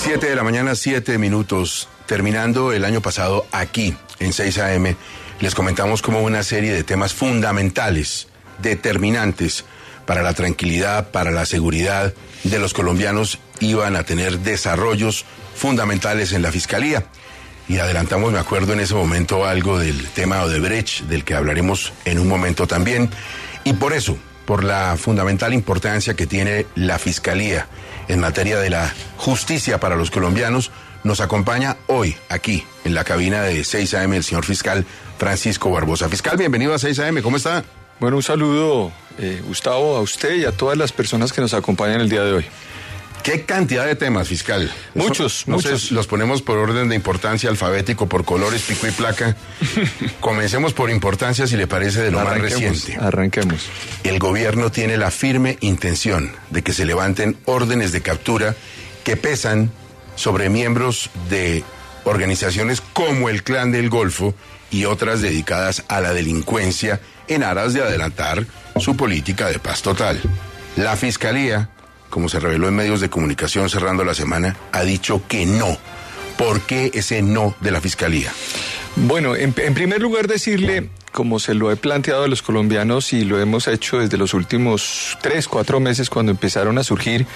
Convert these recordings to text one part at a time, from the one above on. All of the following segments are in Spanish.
7 de la mañana, 7 minutos. Terminando el año pasado aquí, en 6 AM, les comentamos cómo una serie de temas fundamentales, determinantes para la tranquilidad, para la seguridad de los colombianos, iban a tener desarrollos fundamentales en la Fiscalía. Y adelantamos, me acuerdo en ese momento, algo del tema Odebrecht, del que hablaremos en un momento también. Y por eso, por la fundamental importancia que tiene la Fiscalía en materia de la justicia para los colombianos, nos acompaña hoy, aquí, en la cabina de 6 AM, el señor fiscal Francisco Barbosa. Fiscal, bienvenido a 6 AM, ¿cómo está? Bueno, un saludo, Gustavo, a usted y a todas las personas que nos acompañan el día de hoy. ¿Qué cantidad de temas, fiscal? Muchos. Los ponemos por orden de importancia alfabético, por colores, pico y placa. Comencemos por importancia, si le parece, de lo más reciente. Arranquemos. El gobierno tiene la firme intención de que se levanten órdenes de captura que pesan sobre miembros de organizaciones como el Clan del Golfo y otras dedicadas a la delincuencia en aras de adelantar su política de paz total. La Fiscalía, como se reveló en medios de comunicación cerrando la semana, ha dicho que no. ¿Por qué ese no de la Fiscalía? Bueno, en primer lugar decirle, como se lo he planteado a los colombianos y lo hemos hecho desde los últimos 3-4 meses cuando empezaron a surgir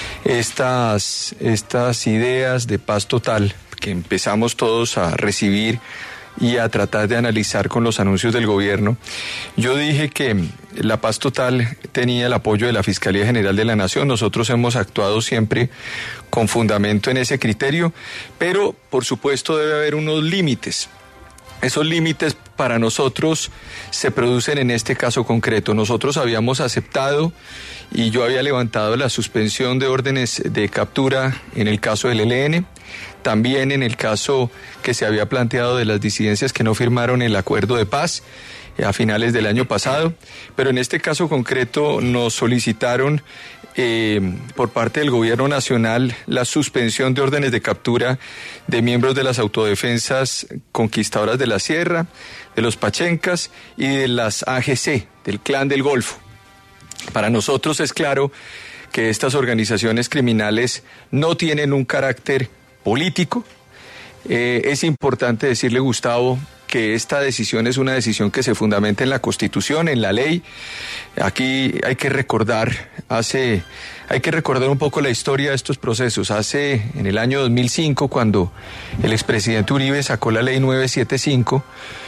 estas ideas de paz total que empezamos todos a recibir y a tratar de analizar con los anuncios del gobierno. Yo dije que la paz total tenía el apoyo de la Fiscalía General de la Nación. Nosotros hemos actuado siempre con fundamento en ese criterio, pero por supuesto debe haber unos límites. Esos límites para nosotros se producen en este caso concreto. Nosotros habíamos aceptado y yo había levantado la suspensión de órdenes de captura en el caso del ELN, también en el caso que se había planteado de las disidencias que no firmaron el acuerdo de paz a finales del año pasado, pero en este caso concreto nos solicitaron por parte del gobierno nacional la suspensión de órdenes de captura de miembros de las autodefensas conquistadoras de la Sierra, de los Pachencas y de las AGC, del Clan del Golfo. Para nosotros es claro que estas organizaciones criminales no tienen un carácter político. Es importante decirle, Gustavo, que esta decisión es una decisión que se fundamenta en la Constitución, en la ley. Aquí hay que recordar un poco la historia de estos procesos. En el año 2005, cuando el expresidente Uribe sacó la ley 975,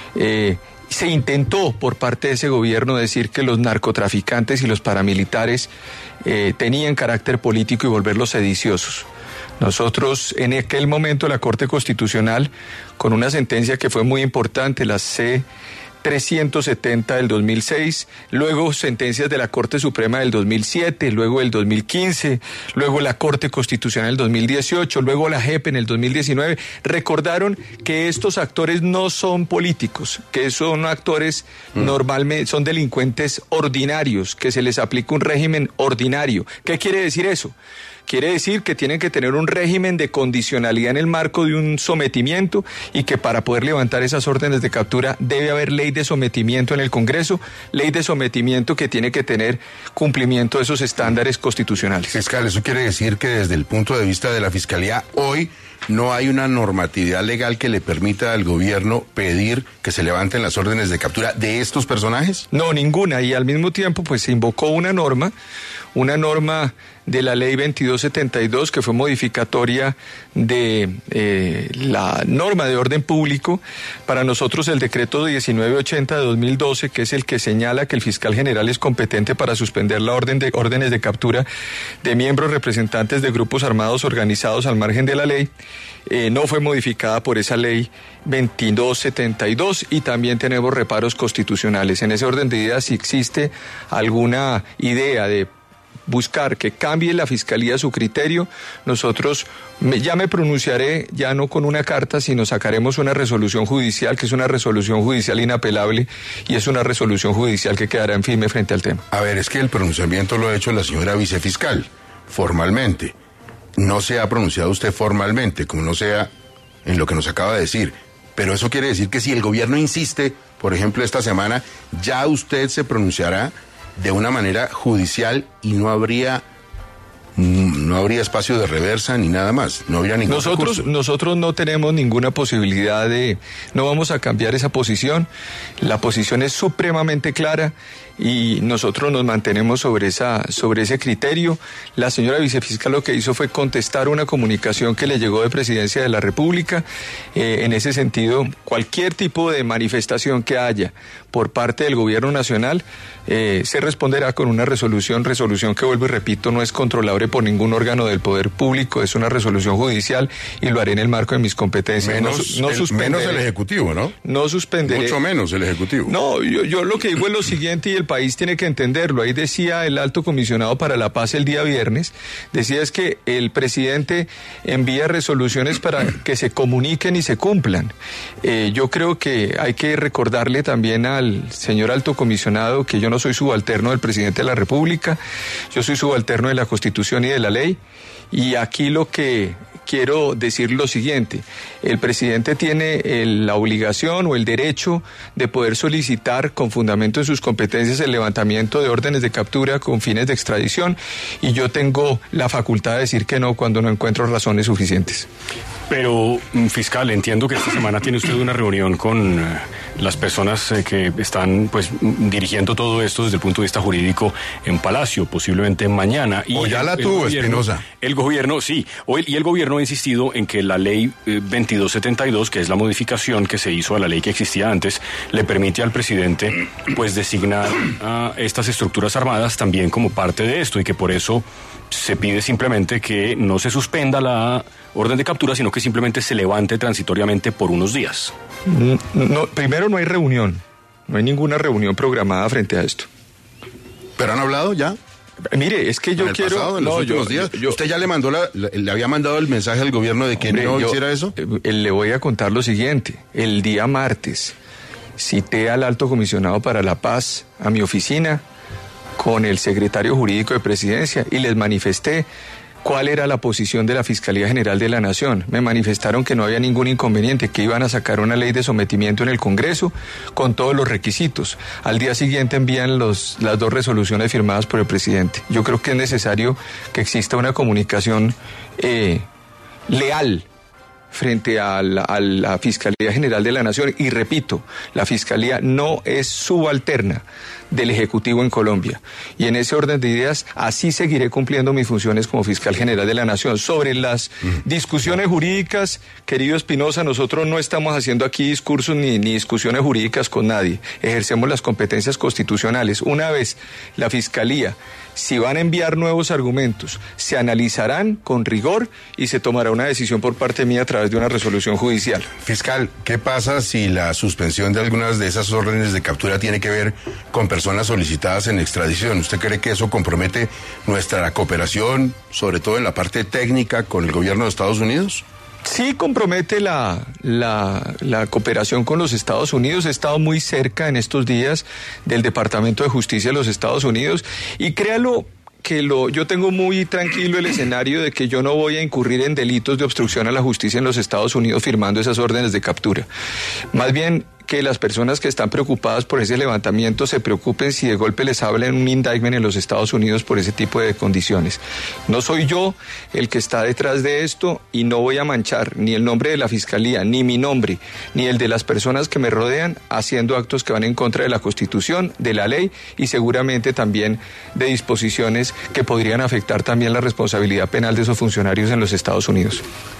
se intentó por parte de ese gobierno decir que los narcotraficantes y los paramilitares tenían carácter político y volverlos sediciosos. Nosotros, en aquel momento, la Corte Constitucional, con una sentencia que fue muy importante, la C-370 del 2006, luego sentencias de la Corte Suprema del 2007, luego el 2015, luego la Corte Constitucional del 2018, luego la JEP en el 2019, recordaron que estos actores no son políticos, que son actores normalmente, son delincuentes ordinarios, que se les aplica un régimen ordinario. ¿Qué quiere decir eso? Quiere decir que tienen que tener un régimen de condicionalidad en el marco de un sometimiento y que para poder levantar esas órdenes de captura debe haber ley de sometimiento en el Congreso, ley de sometimiento que tiene que tener cumplimiento de esos estándares constitucionales. Fiscal, eso quiere decir que desde el punto de vista de la Fiscalía, hoy no hay una normatividad legal que le permita al gobierno pedir que se levanten las órdenes de captura de estos personajes. No, ninguna, y al mismo tiempo pues se invocó una norma de la ley 2272 que fue modificatoria de la norma de orden público. Para nosotros el decreto 1980 de 2012, que es el que señala que el fiscal general es competente para suspender la órdenes de captura de miembros representantes de grupos armados organizados al margen de la ley, no fue modificada por esa ley 2272 y también tenemos reparos constitucionales. En ese orden de ideas, si existe alguna idea de buscar que cambie la Fiscalía su criterio, nosotros ya me pronunciaré, ya no con una carta, sino sacaremos una resolución judicial, que es una resolución judicial inapelable y es una resolución judicial que quedará en firme frente al tema. A ver, es que el pronunciamiento lo ha hecho la señora vicefiscal, formalmente. No se ha pronunciado usted formalmente, como no sea en lo que nos acaba de decir. Pero eso quiere decir que si el gobierno insiste, por ejemplo, esta semana, ya usted se pronunciará de una manera judicial y no habría no habría espacio de reversa ni nada más, no habría ningún recurso. Nosotros no tenemos ninguna posibilidad no vamos a cambiar esa posición. La posición es supremamente clara y nosotros nos mantenemos sobre ese criterio. La señora vicefiscal lo que hizo fue contestar una comunicación que le llegó de Presidencia de la República. En ese sentido, cualquier tipo de manifestación que haya por parte del Gobierno Nacional se responderá con una resolución que, vuelvo y repito, no es controlable por ningún órgano del poder público, es una resolución judicial y lo haré en el marco de mis competencias. Menos el Ejecutivo, ¿no? No suspenderé. Mucho menos el Ejecutivo. No, yo lo que digo es lo siguiente y el país tiene que entenderlo. Ahí decía el Alto Comisionado para la Paz el día viernes, decía es que el presidente envía resoluciones para que se comuniquen y se cumplan. Yo creo que hay que recordarle también al señor Alto Comisionado que yo no soy subalterno del presidente de la República, yo soy subalterno de la Constitución y de la ley, y aquí lo que quiero decir lo siguiente: el presidente tiene la obligación o el derecho de poder solicitar con fundamento en sus competencias el levantamiento de órdenes de captura con fines de extradición, y yo tengo la facultad de decir que no cuando no encuentro razones suficientes. Pero, fiscal, entiendo que esta semana tiene usted una reunión con las personas que están dirigiendo todo esto desde el punto de vista jurídico en Palacio, posiblemente mañana. O ya la tuvo, Espinosa. El gobierno, sí, y el gobierno ha insistido en que la ley 2272, que es la modificación que se hizo a la ley que existía antes, le permite al presidente designar a estas estructuras armadas también como parte de esto, y que por eso se pide simplemente que no se suspenda la orden de captura, sino que simplemente se levante transitoriamente por unos días. No, primero no hay reunión, no hay ninguna reunión programada frente a esto. ¿Pero han hablado ya? Mire, es que yo quiero... Pasado, en los últimos días. ¿Usted ya le mandó le había mandado el mensaje al gobierno de que no hiciera eso? Le voy a contar lo siguiente. El día martes cité al Alto Comisionado para la Paz a mi oficina con el secretario jurídico de Presidencia y les manifesté cuál era la posición de la Fiscalía General de la Nación. Me manifestaron que no había ningún inconveniente, que iban a sacar una ley de sometimiento en el Congreso con todos los requisitos. Al día siguiente envían las dos resoluciones firmadas por el presidente. Yo creo que es necesario que exista una comunicación leal frente a la Fiscalía General de la Nación, y repito, la Fiscalía no es subalterna del Ejecutivo en Colombia, y en ese orden de ideas así seguiré cumpliendo mis funciones como Fiscal General de la Nación. Sobre las discusiones jurídicas, querido Espinosa, nosotros no estamos haciendo aquí discursos ni discusiones jurídicas con nadie, ejercemos las competencias constitucionales. Una vez la Fiscalía, si van a enviar nuevos argumentos, se analizarán con rigor y se tomará una decisión por parte mía a través de una resolución judicial. Fiscal, ¿qué pasa si la suspensión de algunas de esas órdenes de captura tiene que ver con personas solicitadas en extradición? ¿Usted cree que eso compromete nuestra cooperación, sobre todo en la parte técnica, con el gobierno de Estados Unidos? Sí, compromete la cooperación con los Estados Unidos. He estado muy cerca en estos días del Departamento de Justicia de los Estados Unidos, y créalo que yo tengo muy tranquilo el escenario de que yo no voy a incurrir en delitos de obstrucción a la justicia en los Estados Unidos firmando esas órdenes de captura. Más bien, que las personas que están preocupadas por ese levantamiento se preocupen si de golpe les hablan un indictment en los Estados Unidos por ese tipo de condiciones. No soy yo el que está detrás de esto, y no voy a manchar ni el nombre de la Fiscalía, ni mi nombre, ni el de las personas que me rodean haciendo actos que van en contra de la Constitución, de la ley y seguramente también de disposiciones que podrían afectar también la responsabilidad penal de esos funcionarios en los Estados Unidos.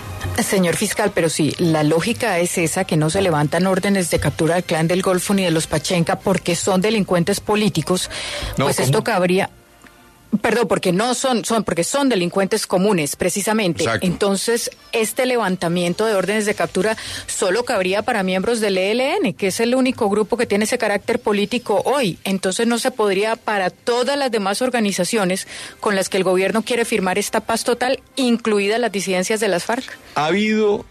Señor fiscal, pero sí, la lógica es esa, que no se levantan órdenes de captura del Clan del Golfo ni de los Pachenca porque son delincuentes políticos. No, pues ¿cómo? Esto cabría... Perdón, porque no porque son delincuentes comunes, precisamente. Exacto. Entonces, este levantamiento de órdenes de captura solo cabría para miembros del ELN, que es el único grupo que tiene ese carácter político hoy. Entonces, no se podría para todas las demás organizaciones con las que el gobierno quiere firmar esta paz total, incluidas las disidencias de las FARC. Ha habido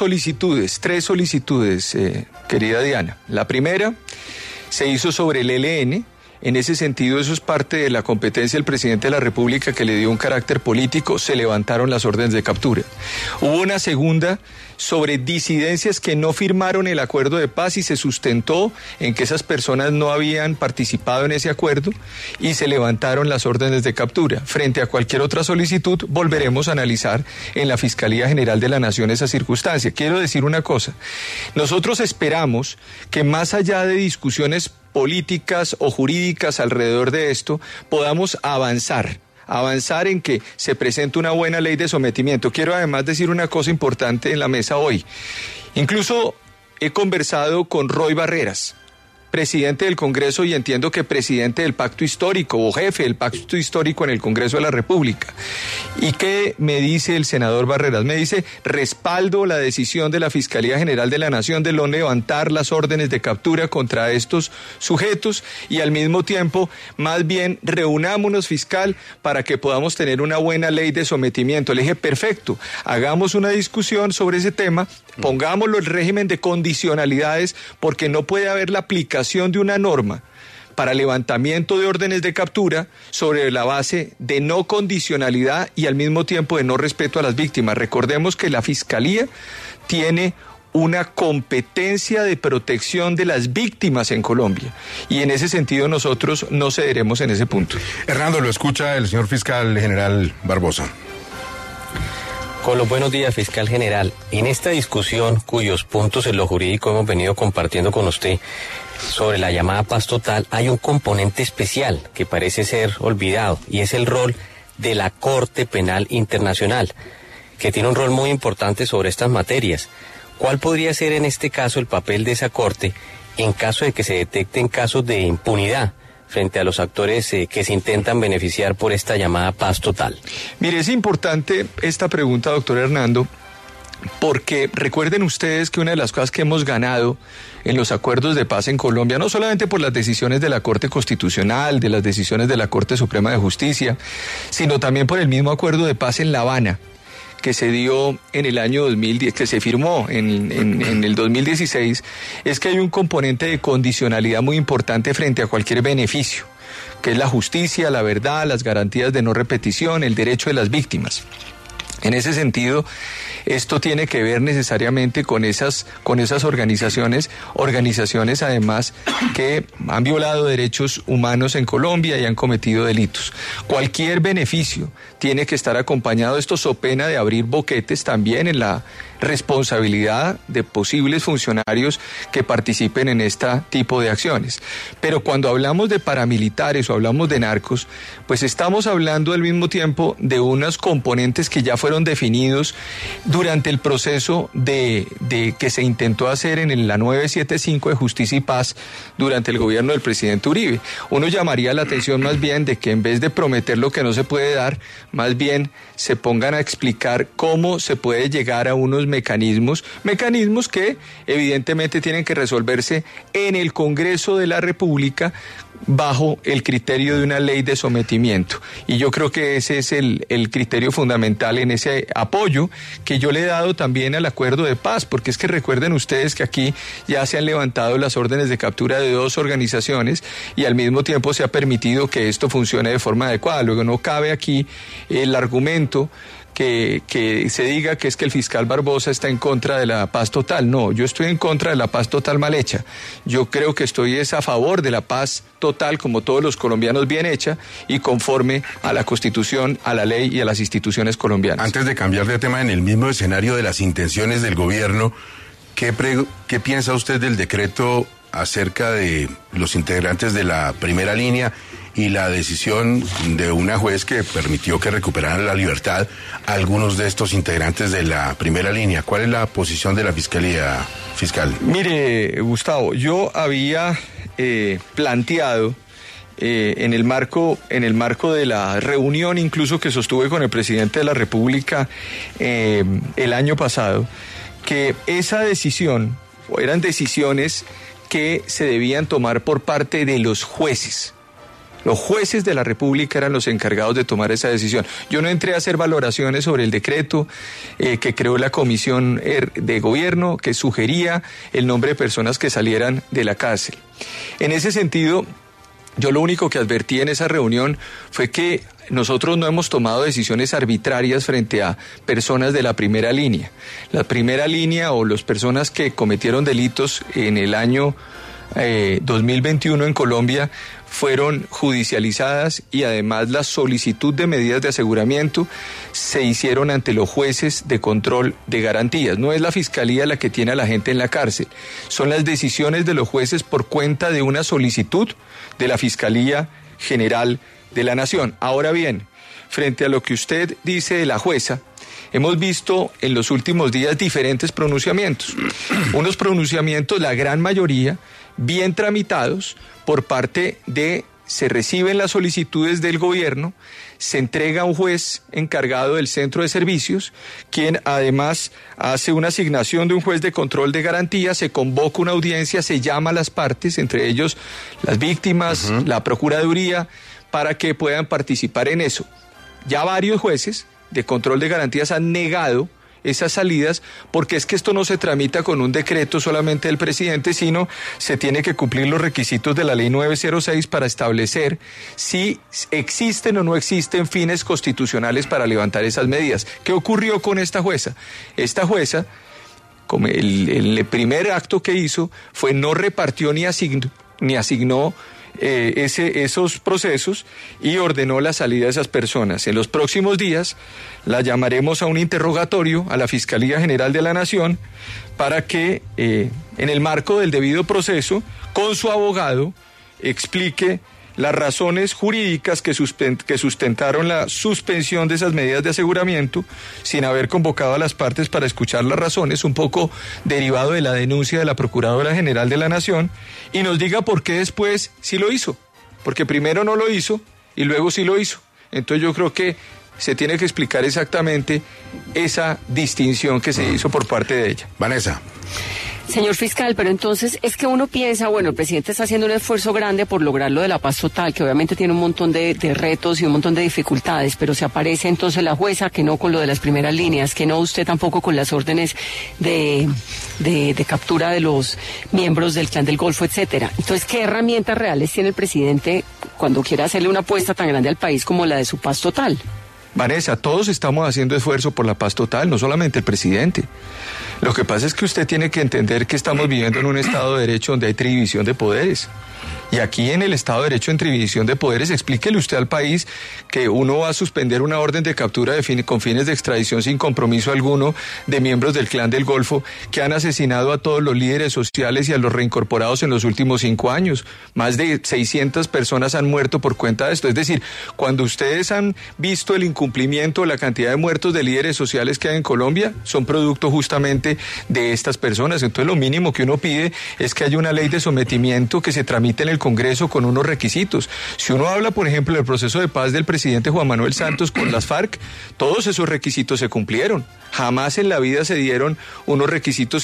tres solicitudes, querida Diana. La primera se hizo sobre el ELN, En ese sentido, eso es parte de la competencia del presidente de la República, que le dio un carácter político. Se levantaron las órdenes de captura. Hubo una segunda sobre disidencias que no firmaron el acuerdo de paz y se sustentó en que esas personas no habían participado en ese acuerdo y se levantaron las órdenes de captura. Frente a cualquier otra solicitud, volveremos a analizar en la Fiscalía General de la Nación esa circunstancia. Quiero decir una cosa. Nosotros esperamos que más allá de discusiones políticas o jurídicas alrededor de esto, podamos avanzar en que se presente una buena ley de sometimiento. Quiero además decir una cosa importante en la mesa hoy. Incluso he conversado con Roy Barreras, presidente del Congreso, y entiendo que presidente del Pacto Histórico o jefe del Pacto Histórico en el Congreso de la República. ¿Y qué me dice el senador Barreras? Me dice: respaldo la decisión de la Fiscalía General de la Nación de no levantar las órdenes de captura contra estos sujetos y al mismo tiempo, más bien, reunámonos, fiscal, para que podamos tener una buena ley de sometimiento. Le dije: perfecto, hagamos una discusión sobre ese tema, pongámoslo el régimen de condicionalidades, porque no puede haber la aplicación de una norma para levantamiento de órdenes de captura sobre la base de no condicionalidad y al mismo tiempo de no respeto a las víctimas. Recordemos que la Fiscalía tiene una competencia de protección de las víctimas en Colombia y en ese sentido nosotros no cederemos en ese punto. Hernando, lo escucha el señor fiscal general Barbosa. Con los buenos días, fiscal general. En esta discusión, cuyos puntos en lo jurídico hemos venido compartiendo con usted sobre la llamada paz total, hay un componente especial que parece ser olvidado, y es el rol de la Corte Penal Internacional, que tiene un rol muy importante sobre estas materias. ¿Cuál podría ser en este caso el papel de esa Corte en caso de que se detecten casos de impunidad frente a los actores que se intentan beneficiar por esta llamada paz total? Mire, es importante esta pregunta, doctor Hernando, porque recuerden ustedes que una de las cosas que hemos ganado en los acuerdos de paz en Colombia, no solamente por las decisiones de la Corte Constitucional, de las decisiones de la Corte Suprema de Justicia, sino también por el mismo acuerdo de paz en La Habana, que se dio en el año 2010, que se firmó en el 2016, es que hay un componente de condicionalidad muy importante frente a cualquier beneficio, que es la justicia, la verdad, las garantías de no repetición, el derecho de las víctimas. En ese sentido, esto tiene que ver necesariamente con esas organizaciones además que han violado derechos humanos en Colombia y han cometido delitos. Cualquier beneficio tiene que estar acompañado de esto, so pena de abrir boquetes también en la responsabilidad de posibles funcionarios que participen en este tipo de acciones. Pero cuando hablamos de paramilitares o hablamos de narcos, pues estamos hablando al mismo tiempo de unos componentes que ya fueron definidos durante el proceso de que se intentó hacer en la 975 de Justicia y Paz durante el gobierno del presidente Uribe. Uno llamaría la atención más bien de que en vez de prometer lo que no se puede dar, más bien se pongan a explicar cómo se puede llegar a unos mecanismos que evidentemente tienen que resolverse en el Congreso de la República bajo el criterio de una ley de sometimiento. Y yo creo que ese es el criterio fundamental en ese apoyo que yo le he dado también al acuerdo de paz, porque es que recuerden ustedes que aquí ya se han levantado las órdenes de captura de 2 organizaciones y al mismo tiempo se ha permitido que esto funcione de forma adecuada. Luego no cabe aquí el argumento que se diga que es que el fiscal Barbosa está en contra de la paz total. No, yo estoy en contra de la paz total mal hecha. Yo creo que estoy a favor de la paz total, como todos los colombianos, bien hecha y conforme a la Constitución, a la ley y a las instituciones colombianas. Antes de cambiar de tema, en el mismo escenario de las intenciones del gobierno, ¿qué piensa usted del decreto acerca de los integrantes de la primera línea y la decisión de una juez que permitió que recuperaran la libertad a algunos de estos integrantes de la primera línea? ¿Cuál es la posición de la Fiscalía, fiscal? Mire, Gustavo, yo había planteado en el marco de la reunión incluso que sostuve con el presidente de la República el año pasado, que esa decisión, o eran decisiones que se debían tomar por parte de los jueces. Los jueces de la República eran los encargados de tomar esa decisión. Yo no entré a hacer valoraciones sobre el decreto que creó la Comisión de Gobierno, que sugería el nombre de personas que salieran de la cárcel. En ese sentido, Yo lo único que advertí en esa reunión fue que nosotros no hemos tomado decisiones arbitrarias frente a personas de la primera línea. La primera línea o las personas que cometieron delitos en el año 2021 en Colombia fueron judicializadas y además la solicitud de medidas de aseguramiento se hicieron ante los jueces de control de garantías. No es la Fiscalía la que tiene a la gente en la cárcel, son las decisiones de los jueces por cuenta de una solicitud de la Fiscalía General de la Nación. Ahora bien, frente a lo que usted dice de la jueza, hemos visto en los últimos días diferentes pronunciamientos. Unos pronunciamientos, la gran mayoría, bien tramitados por parte de, se reciben las solicitudes del gobierno, se entrega a un juez encargado del centro de servicios, quien además hace una asignación de un juez de control de garantía, se convoca una audiencia, se llama a las partes, entre ellos las víctimas, la Procuraduría, para que puedan participar en eso. Ya varios jueces de control de garantías han negado esas salidas, porque es que esto no se tramita con un decreto solamente del presidente, sino se tiene que cumplir los requisitos de la ley 906 para establecer si existen o no existen fines constitucionales para levantar esas medidas. ¿Qué ocurrió con esta jueza? Esta jueza, como el primer acto que hizo fue no repartió ni asignó esos procesos y ordenó la salida de esas personas. En los próximos días la llamaremos a un interrogatorio a la Fiscalía General de la Nación para que en el marco del debido proceso, con su abogado, explique las razones jurídicas que sustentaron la suspensión de esas medidas de aseguramiento sin haber convocado a las partes para escuchar las razones, un poco derivado de la denuncia de la Procuradora General de la Nación, y nos diga por qué después sí lo hizo, porque primero no lo hizo y luego sí lo hizo. Entonces yo creo que se tiene que explicar exactamente esa distinción que se hizo por parte de ella. Vanessa. Señor fiscal, pero entonces es que uno piensa, bueno, el presidente está haciendo un esfuerzo grande por lograr lo de la paz total, que obviamente tiene un montón de retos y un montón de dificultades, pero se aparece entonces la jueza que no con lo de las primeras líneas, que no usted tampoco con las órdenes de captura de los miembros del Clan del Golfo, etcétera. Entonces, ¿qué herramientas reales tiene el presidente cuando quiere hacerle una apuesta tan grande al país como la de su paz total? Vanessa, todos estamos haciendo esfuerzo por la paz total, no solamente el presidente. Lo que pasa es que usted tiene que entender que estamos viviendo en un Estado de Derecho donde hay división de poderes. Y aquí en el Estado de Derecho, entre división de poderes, explíquele usted al país que uno va a suspender una orden de captura con fines de extradición sin compromiso alguno de miembros del Clan del Golfo que han asesinado a todos los líderes sociales y a los reincorporados en los últimos 5 años. Más de 600 personas han muerto por cuenta de esto. Es decir, cuando ustedes han visto el incumplimiento, la cantidad de muertos de líderes sociales que hay en Colombia, son producto justamente de estas personas. Entonces lo mínimo que uno pide es que haya una ley de sometimiento que se tramite en el Congreso con unos requisitos. Si uno habla, por ejemplo, del proceso de paz del presidente Juan Manuel Santos con las FARC, todos esos requisitos se cumplieron. Jamás en la vida se dieron unos requisitos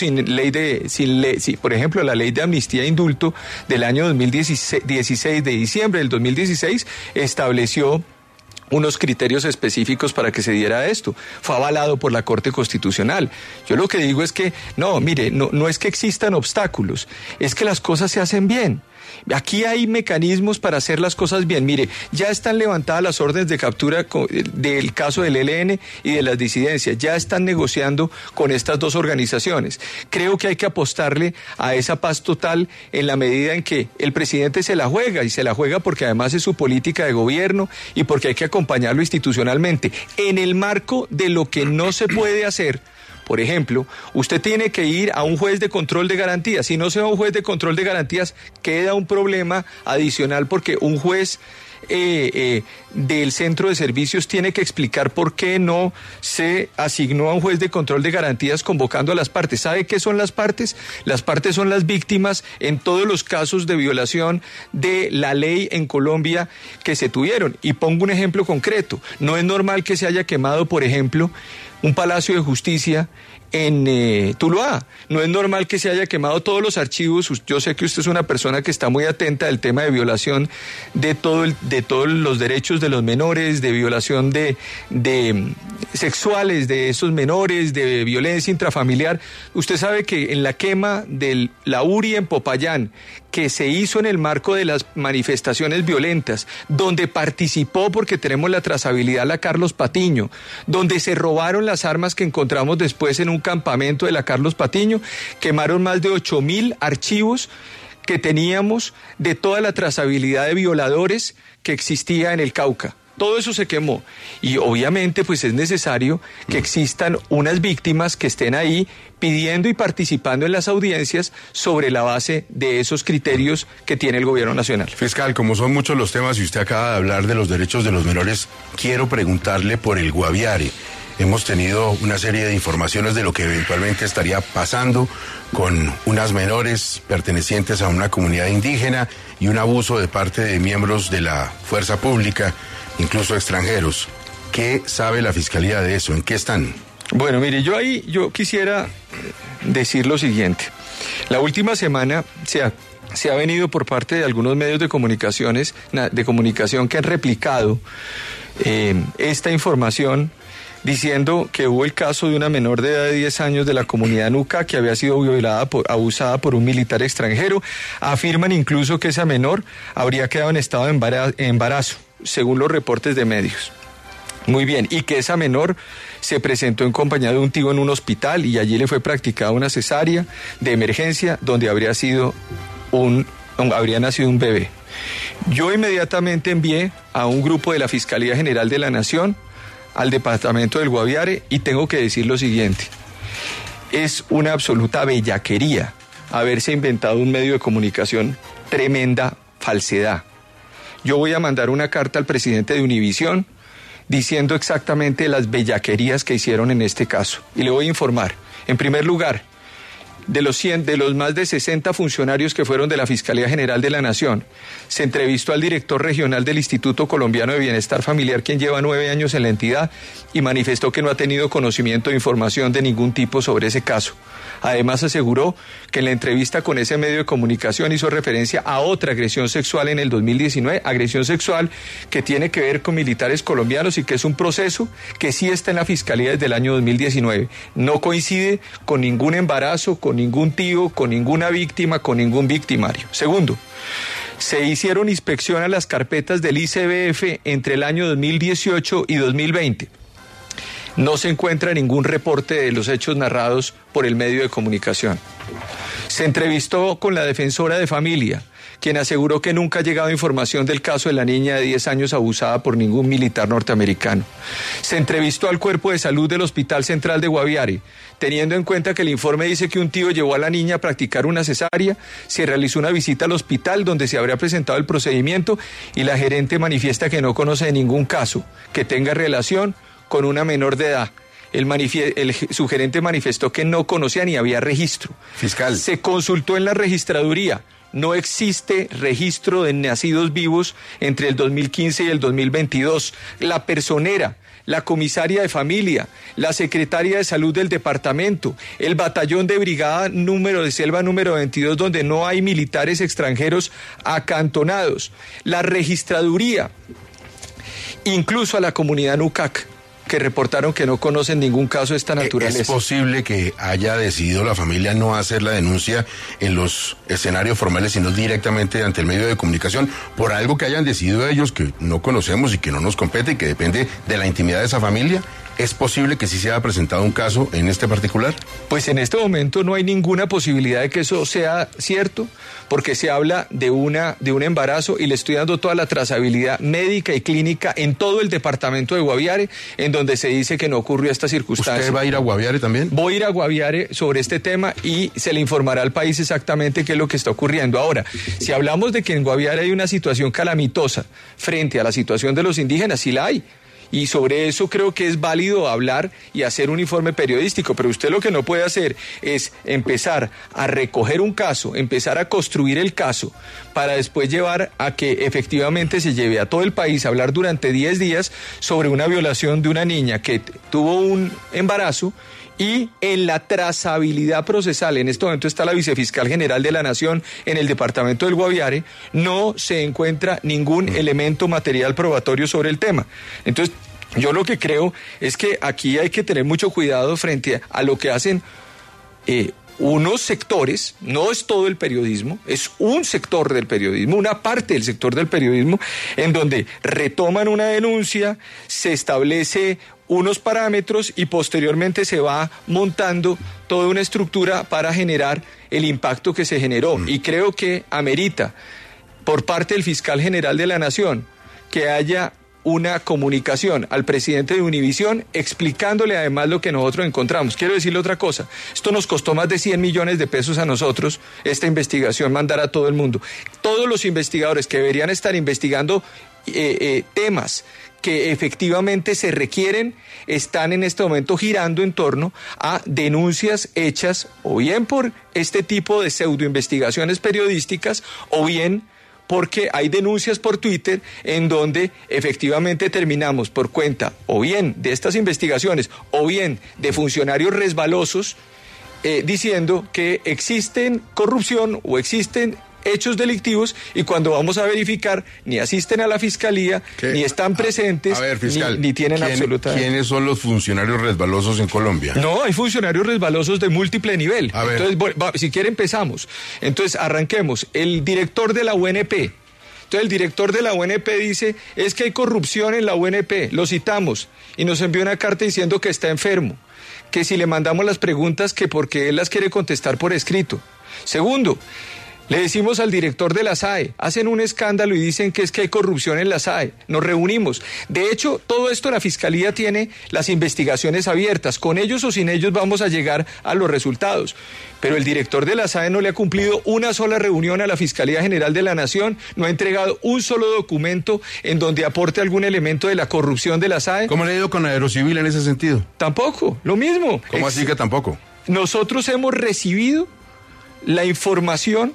por ejemplo, la ley de amnistía e indulto del año 2016, de diciembre del 2016, estableció unos criterios específicos para que se diera esto. Fue avalado por la Corte Constitucional. Yo lo que digo es que, no es que existan obstáculos, es que las cosas se hacen bien. Aquí hay mecanismos para hacer las cosas bien. Mire, ya están levantadas las órdenes de captura del caso del ELN y de las disidencias. Ya están negociando con estas dos organizaciones. Creo que hay que apostarle a esa paz total en la medida en que el presidente se la juega, y se la juega porque además es su política de gobierno y porque hay que acompañarlo institucionalmente. En el marco de lo que no se puede hacer, por ejemplo, usted tiene que ir a un juez de control de garantías. Si no se va a un juez de control de garantías, queda un problema adicional porque un juez del centro de servicios tiene que explicar por qué no se asignó a un juez de control de garantías convocando a las partes. ¿Sabe qué son las partes? Las partes son las víctimas en todos los casos de violación de la ley en Colombia que se tuvieron. Y pongo un ejemplo concreto. No es normal que se haya quemado, por ejemplo, un palacio de justicia en Tuluá. No es normal que se haya quemado todos los archivos. Yo sé que usted es una persona que está muy atenta al tema de violación de todos los derechos de los menores, de violación de sexuales de esos menores, de violencia intrafamiliar. Usted sabe que en la quema de la URI en Popayán, que se hizo en el marco de las manifestaciones violentas, donde participó, porque tenemos la trazabilidad, la Carlos Patiño, donde se robaron las armas que encontramos después en un campamento de la Carlos Patiño, quemaron más de 8.000 archivos que teníamos de toda la trazabilidad de violadores que existía en el Cauca. Todo eso se quemó y obviamente pues es necesario que existan unas víctimas que estén ahí pidiendo y participando en las audiencias sobre la base de esos criterios que tiene el gobierno nacional. Fiscal, como son muchos los temas y usted acaba de hablar de los derechos de los menores, quiero preguntarle por el Guaviare. Hemos tenido una serie de informaciones de lo que eventualmente estaría pasando con unas menores pertenecientes a una comunidad indígena y un abuso de parte de miembros de la fuerza pública, incluso extranjeros. ¿Qué sabe la Fiscalía de eso? ¿En qué están? Bueno, mire, yo quisiera decir lo siguiente. La última semana se ha venido por parte de algunos medios de comunicación que han replicado esta información, diciendo que hubo el caso de una menor de edad de 10 años de la comunidad Nuca que había sido abusada por un militar extranjero. Afirman incluso que esa menor habría quedado en estado de embarazo, según los reportes de medios. Muy bien, y que esa menor se presentó en compañía de un tío en un hospital y allí le fue practicada una cesárea de emergencia donde habría nacido un bebé. Yo inmediatamente envié a un grupo de la Fiscalía General de la Nación al departamento del Guaviare y tengo que decir lo siguiente: es una absoluta bellaquería haberse inventado un medio de comunicación, tremenda falsedad. Yo voy a mandar una carta al presidente de Univisión diciendo exactamente las bellaquerías que hicieron en este caso y le voy a informar. En primer lugar, de los más de 60 funcionarios que fueron de la Fiscalía General de la Nación, se entrevistó al director regional del Instituto Colombiano de Bienestar Familiar, quien lleva 9 años en la entidad, y manifestó que no ha tenido conocimiento de información de ningún tipo sobre ese caso. Además, aseguró que en la entrevista con ese medio de comunicación hizo referencia a otra agresión sexual en el 2019, agresión sexual que tiene que ver con militares colombianos y que es un proceso que sí está en la Fiscalía desde el año 2019. No coincide con ningún embarazo, con ningún tío, con ninguna víctima, con ningún victimario. Segundo, se hicieron inspección a las carpetas del ICBF entre el año 2018 y 2020. No se encuentra ningún reporte de los hechos narrados por el medio de comunicación. Se entrevistó con la defensora de familia, quien aseguró que nunca ha llegado información del caso de la niña de 10 años abusada por ningún militar norteamericano. Se entrevistó al cuerpo de salud del Hospital Central de Guaviare, teniendo en cuenta que el informe dice que un tío llevó a la niña a practicar una cesárea, se realizó una visita al hospital donde se habría presentado el procedimiento y la gerente manifiesta que no conoce de ningún caso que tenga relación con una menor de edad. Su gerente manifestó que no conocía ni había registro. Fiscal. Se consultó en la registraduría. No existe registro de nacidos vivos entre el 2015 y el 2022. La personera, la comisaria de familia, la secretaria de salud del departamento, el batallón de brigada de selva número 22, donde no hay militares extranjeros acantonados, la registraduría, incluso a la comunidad Nucac, que reportaron que no conocen ningún caso de esta naturaleza. ¿Es posible que haya decidido la familia no hacer la denuncia en los escenarios formales, sino directamente ante el medio de comunicación, por algo que hayan decidido ellos que no conocemos y que no nos compete y que depende de la intimidad de esa familia? ¿Es posible que sí se haya presentado un caso en este particular? Pues en este momento no hay ninguna posibilidad de que eso sea cierto, porque se habla de un embarazo y le estoy dando toda la trazabilidad médica y clínica en todo el departamento de Guaviare, en donde se dice que no ocurrió esta circunstancia. ¿Usted va a ir a Guaviare también? Voy a ir a Guaviare sobre este tema y se le informará al país exactamente qué es lo que está ocurriendo. Ahora, si hablamos de que en Guaviare hay una situación calamitosa frente a la situación de los indígenas, sí la hay. Y sobre eso creo que es válido hablar y hacer un informe periodístico, pero usted lo que no puede hacer es empezar a recoger un caso, empezar a construir el caso, para después llevar a que efectivamente se lleve a todo el país a hablar durante 10 días sobre una violación de una niña que tuvo un embarazo. Y en la trazabilidad procesal, en este momento está la vicefiscal general de la Nación en el departamento del Guaviare, no se encuentra ningún elemento material probatorio sobre el tema. Entonces, yo lo que creo es que aquí hay que tener mucho cuidado frente a lo que hacen unos sectores, no es todo el periodismo, es un sector del periodismo, una parte del sector del periodismo, en donde retoman una denuncia, se establece unos parámetros y posteriormente se va montando toda una estructura para generar el impacto que se generó. Y creo que amerita, por parte del fiscal general de la Nación, que haya una comunicación al presidente de Univisión explicándole además lo que nosotros encontramos. Quiero decirle otra cosa, esto nos costó más de 100 millones de pesos a nosotros, esta investigación, mandar a todo el mundo. Todos los investigadores que deberían estar investigando temas que efectivamente se requieren, están en este momento girando en torno a denuncias hechas o bien por este tipo de pseudoinvestigaciones periodísticas o bien porque hay denuncias por Twitter en donde efectivamente terminamos por cuenta o bien de estas investigaciones o bien de funcionarios resbalosos diciendo que existen corrupción o existen hechos delictivos y cuando vamos a verificar ni asisten a la fiscalía, ni están presentes, fiscal, ni tienen absolutamente... ¿Quiénes son los funcionarios resbalosos en Colombia? No, hay funcionarios resbalosos de múltiple nivel. Entonces, si quiere empezamos. Entonces, arranquemos. El director de la UNP. Entonces, el director de la UNP dice, es que hay corrupción en la UNP, lo citamos, y nos envió una carta diciendo que está enfermo, que si le mandamos las preguntas, que porque él las quiere contestar por escrito. Segundo, le decimos al director de la SAE, hacen un escándalo y dicen que es que hay corrupción en la SAE, nos reunimos. De hecho, todo esto la Fiscalía tiene las investigaciones abiertas, con ellos o sin ellos vamos a llegar a los resultados. Pero el director de la SAE no le ha cumplido una sola reunión a la Fiscalía General de la Nación, no ha entregado un solo documento en donde aporte algún elemento de la corrupción de la SAE. ¿Cómo le ha ido con Aerocivil en ese sentido? Tampoco, lo mismo. ¿Cómo así que tampoco? Nosotros hemos recibido la información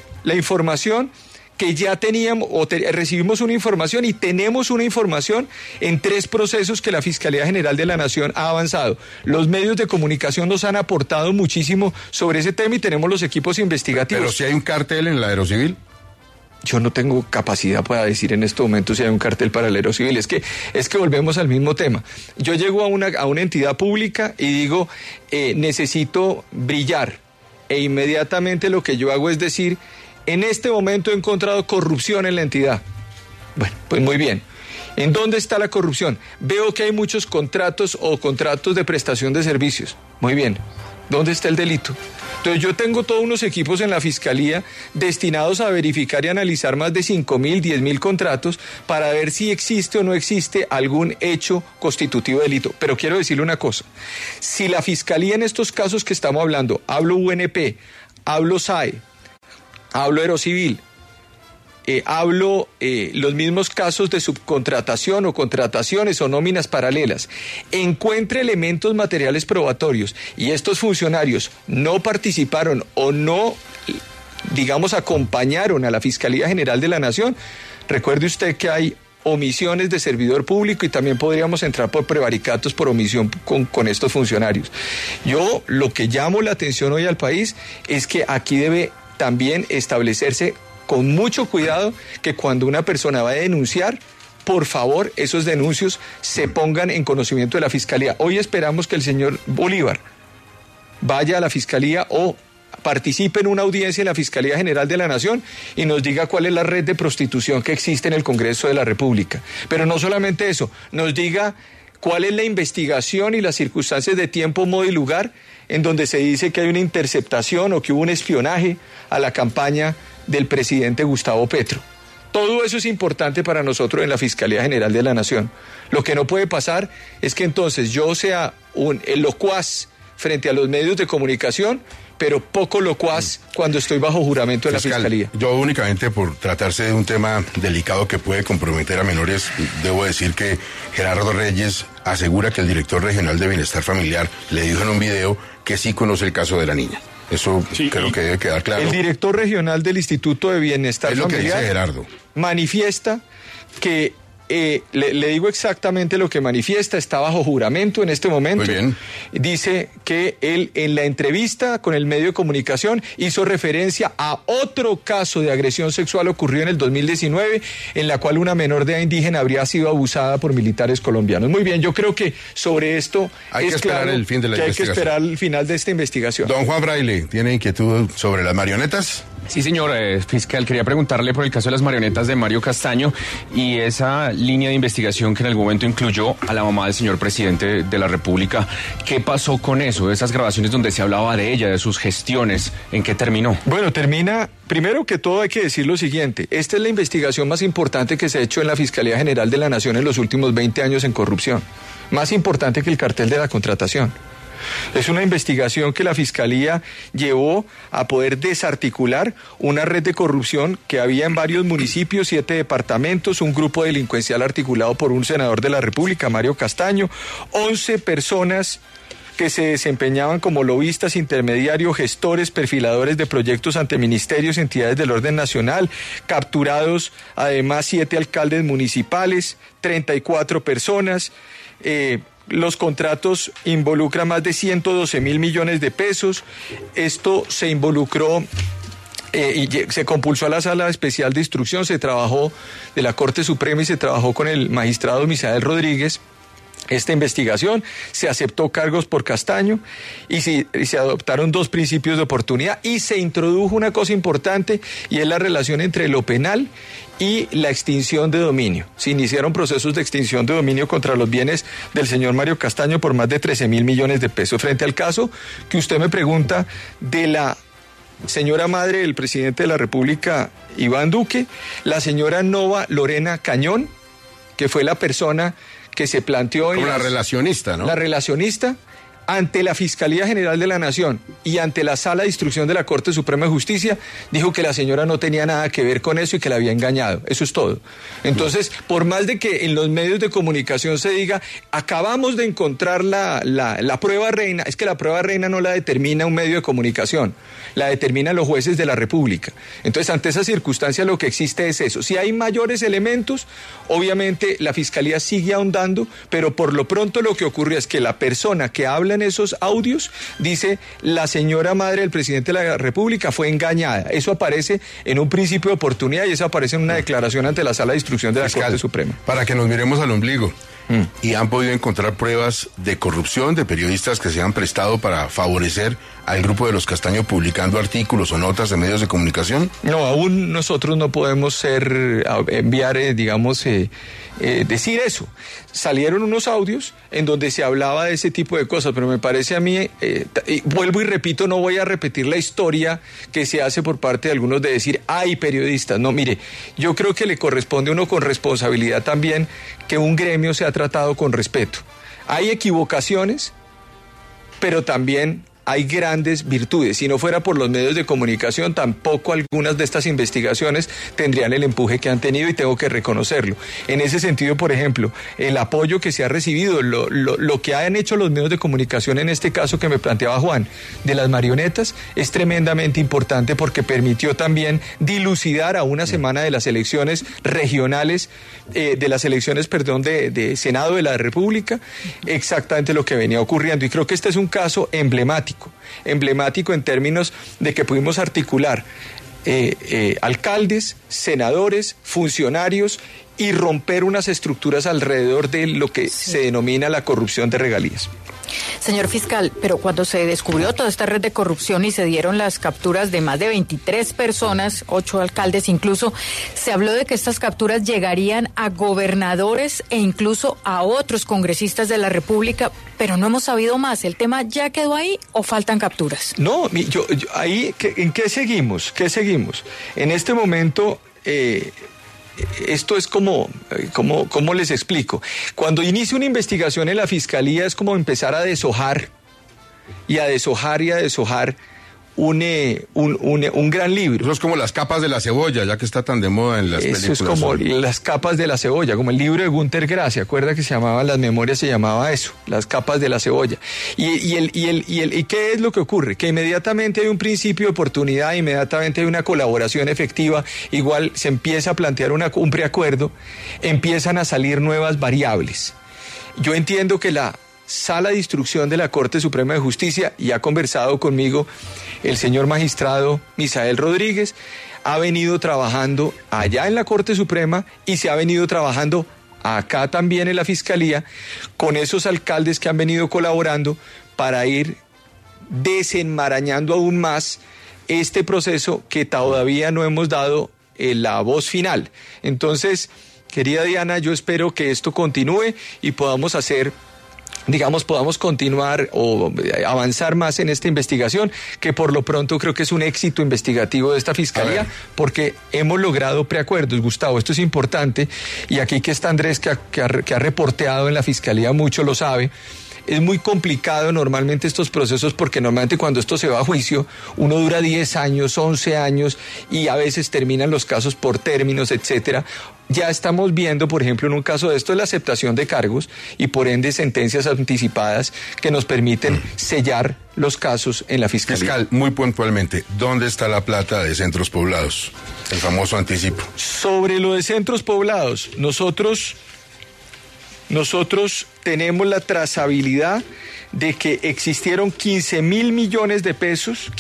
que ya teníamos, recibimos una información y tenemos una información en 3 procesos que la Fiscalía General de la Nación ha avanzado. Los medios de comunicación nos han aportado muchísimo sobre ese tema y tenemos los equipos investigativos. ¿Pero si hay un cartel en la Aerocivil? Yo no tengo capacidad para decir en este momento si hay un cartel para el Aerocivil. Es que volvemos al mismo tema. Yo llego a una entidad pública y digo, necesito brillar. E inmediatamente lo que yo hago es decir, en este momento he encontrado corrupción en la entidad. Bueno, pues muy bien. ¿En dónde está la corrupción? Veo que hay muchos contratos o contratos de prestación de servicios. Muy bien. ¿Dónde está el delito? Entonces yo tengo todos unos equipos en la Fiscalía destinados a verificar y analizar más de 5.000, 10.000 contratos para ver si existe o no existe algún hecho constitutivo de delito. Pero quiero decirle una cosa. Si la Fiscalía en estos casos que estamos hablando, hablo UNP, hablo SAE, hablo Aerocivil, hablo los mismos casos de subcontratación o contrataciones o nóminas paralelas, encuentre elementos materiales probatorios y estos funcionarios no participaron o no, digamos, acompañaron a la Fiscalía General de la Nación, recuerde usted que hay omisiones de servidor público y también podríamos entrar por prevaricatos por omisión con estos funcionarios. Yo lo que llamo la atención hoy al país es que aquí debe también establecerse con mucho cuidado que cuando una persona va a denunciar, por favor, esos denuncios se pongan en conocimiento de la Fiscalía. Hoy esperamos que el señor Bolívar vaya a la Fiscalía o participe en una audiencia en la Fiscalía General de la Nación y nos diga cuál es la red de prostitución que existe en el Congreso de la República. Pero no solamente eso, nos diga cuál es la investigación y las circunstancias de tiempo, modo y lugar en donde se dice que hay una interceptación o que hubo un espionaje a la campaña del presidente Gustavo Petro. Todo eso es importante para nosotros en la Fiscalía General de la Nación. Lo que no puede pasar es que entonces yo sea el locuaz frente a los medios de comunicación, pero poco locuaz cuando estoy bajo juramento en la Fiscalía. Yo únicamente por tratarse de un tema delicado que puede comprometer a menores, debo decir que Gerardo Reyes asegura que el director regional de Bienestar Familiar le dijo en un video que sí conoce el caso de la niña. Eso sí, creo que debe quedar claro. El director regional del Instituto de Bienestar Familiar es lo que dice Gerardo. Manifiesta que le digo exactamente lo que manifiesta, está bajo juramento en este momento. Muy bien. Dice que él en la entrevista con el medio de comunicación hizo referencia a otro caso de agresión sexual ocurrido en el 2019, en la cual una menor de edad indígena habría sido abusada por militares colombianos. Muy bien, yo creo que sobre esto hay que esperar el fin de la investigación. Hay que esperar el final de esta investigación. Don Juan Braille, ¿tiene inquietud sobre las marionetas? Sí, señor fiscal, quería preguntarle por el caso de las marionetas de Mario Castaño y esa línea de investigación que en algún momento incluyó a la mamá del señor presidente de la República. ¿Qué pasó con eso? Esas grabaciones donde se hablaba de ella, de sus gestiones, ¿en qué terminó? Bueno, termina, primero que todo hay que decir lo siguiente, esta es la investigación más importante que se ha hecho en la Fiscalía General de la Nación en los últimos 20 años en corrupción, más importante que el cartel de la contratación. Es una investigación que la Fiscalía llevó a poder desarticular una red de corrupción que había en varios municipios, 7 departamentos, un grupo delincuencial articulado por un senador de la República, Mario Castaño, 11 personas que se desempeñaban como lobistas, intermediarios, gestores, perfiladores de proyectos ante ministerios, entidades del orden nacional, capturados además 7 alcaldes municipales, 34 personas, los contratos involucran más de 112 mil millones de pesos. Esto se involucró y se compulsó a la Sala Especial de Instrucción, se trabajó de la Corte Suprema y se trabajó con el magistrado Misael Rodríguez. Esta investigación, se aceptó cargos por Castaño y se adoptaron 2 principios de oportunidad y se introdujo una cosa importante y es la relación entre lo penal y la extinción de dominio. Se iniciaron procesos de extinción de dominio contra los bienes del señor Mario Castaño por más de 13 mil millones de pesos. Frente al caso que usted me pregunta de la señora madre del presidente de la República, Iván Duque, la señora Nova Lorena Cañón, que fue la persona que se planteó como la relacionista, ¿no? La relacionista ante la Fiscalía General de la Nación y ante la Sala de Instrucción de la Corte Suprema de Justicia, dijo que la señora no tenía nada que ver con eso y que la había engañado. Eso es todo. Entonces, por más de que en los medios de comunicación se diga, acabamos de encontrar la prueba reina, es que la prueba reina no la determina un medio de comunicación, la determinan los jueces de la República. Entonces, ante esa circunstancia lo que existe es eso. Si hay mayores elementos, obviamente la Fiscalía sigue ahondando, pero por lo pronto lo que ocurre es que la persona que habla en esos audios dice, la señora madre del presidente de la República fue engañada. Eso aparece en un principio de oportunidad y eso aparece en una declaración ante la Sala de Instrucción de la Corte Suprema. Para que nos miremos al ombligo. Y han podido encontrar pruebas de corrupción de periodistas que se han prestado para favorecer al grupo de los Castaño publicando artículos o notas en medios de comunicación. No, aún nosotros no podemos enviar, decir eso. Salieron unos audios en donde se hablaba de ese tipo de cosas, pero me parece a mí, vuelvo y repito, no voy a repetir la historia que se hace por parte de algunos de decir, hay periodistas. No, mire, yo creo que le corresponde a uno con responsabilidad también que un gremio sea tratado con respeto. Hay equivocaciones, pero también hay grandes virtudes. Si no fuera por los medios de comunicación, tampoco algunas de estas investigaciones tendrían el empuje que han tenido y tengo que reconocerlo. En ese sentido, por ejemplo, el apoyo que se ha recibido, lo que han hecho los medios de comunicación en este caso que me planteaba Juan, de las marionetas, es tremendamente importante porque permitió también dilucidar a una semana de las elecciones regionales, de Senado de la República, exactamente lo que venía ocurriendo. Y creo que este es un caso emblemático en términos de que pudimos articular alcaldes, senadores, funcionarios y romper unas estructuras alrededor de lo que se denomina la corrupción de regalías. Señor fiscal, pero cuando se descubrió toda esta red de corrupción y se dieron las capturas de más de 23 personas, 8 alcaldes incluso, se habló de que estas capturas llegarían a gobernadores e incluso a otros congresistas de la República, pero no hemos sabido más. ¿El tema ya quedó ahí o faltan capturas? No, ahí, ¿en qué seguimos? En este momento... esto es como les explico. Cuando inicia una investigación en la Fiscalía es como empezar a deshojar un gran libro. Eso es como las capas de la cebolla, ya que está tan de moda en las películas. Eso es como las capas de la cebolla, como el libro de Günter Grass, ¿se acuerda que se llamaba Las Memorias? Se llamaba eso, las capas de la cebolla. ¿Y qué es lo que ocurre? Que inmediatamente hay un principio de oportunidad, inmediatamente hay una colaboración efectiva, igual se empieza a plantear un preacuerdo, empiezan a salir nuevas variables. Yo entiendo que la Sala de Instrucción de la Corte Suprema de Justicia, y ha conversado conmigo el señor magistrado Misael Rodríguez, ha venido trabajando allá en la Corte Suprema y se ha venido trabajando acá también en la Fiscalía con esos alcaldes que han venido colaborando para ir desenmarañando aún más este proceso que todavía no hemos dado la voz final. Entonces, querida Diana, yo espero que esto continúe y podamos continuar o avanzar más en esta investigación, que por lo pronto creo que es un éxito investigativo de esta Fiscalía, porque hemos logrado preacuerdos. Gustavo, esto es importante, y aquí que está Andrés, que ha reporteado en la Fiscalía mucho, lo sabe. Es muy complicado normalmente estos procesos, porque normalmente cuando esto se va a juicio, uno dura 10 años, 11 años, y a veces terminan los casos por términos, etcétera. Ya estamos viendo, por ejemplo, en un caso de esto, la aceptación de cargos y por ende sentencias anticipadas que nos permiten sellar los casos en la Fiscalía. Fiscal, muy puntualmente, ¿dónde está la plata de centros poblados? El famoso anticipo. Sobre lo de centros poblados, nosotros tenemos la trazabilidad de que existieron 15.000 millones de pesos,